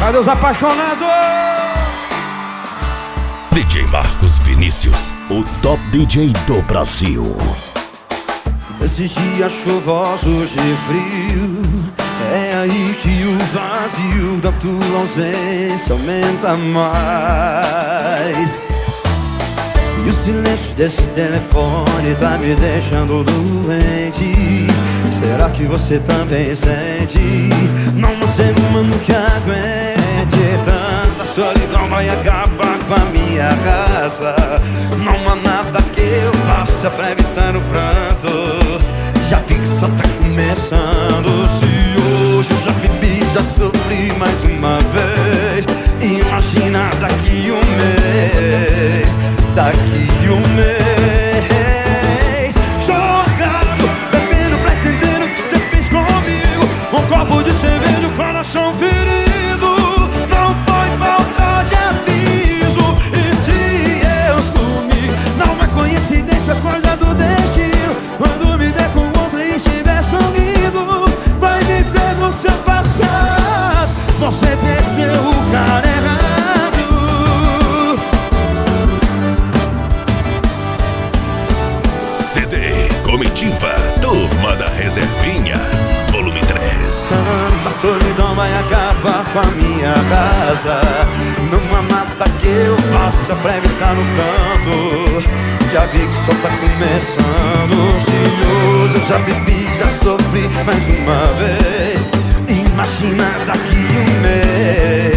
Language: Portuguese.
Cadê os apaixonados? DJ Marcos Vinícius, o top DJ do Brasil. Esses dias chuvosos de frio, é aí que o vazio da tua ausência aumenta mais. E o silêncio desse telefone tá me deixando doente. Será que você também sente? Não há ser humano que aguente tanta solidão, vai acabar com a minha raça. Não há nada que eu faça pra evitar o pranto. Já vi que só tá começando. Se hoje eu já bebi, já sofri mais uma vez. Imagina daqui um mês, daqui um mês, jogado, bebendo pra entender o que você fez comigo. Um copo de cerveja, o coração ferido. Não foi falta de aviso. E se eu sumir, não é coincidência, coisa do destino. Quando me der com outra e estiver sorrindo, vai viver no seu passado. Você perdeu o cara errado. CD Comitiva, Turma da Reservinha, volume 3. Tanta solidão vai acabar com a minha casa. Não há nada que eu faça pra evitar no canto. Já vi que só tá começando. Se hoje eu já bebi, já sofri mais uma vez. Imagina daqui um mês.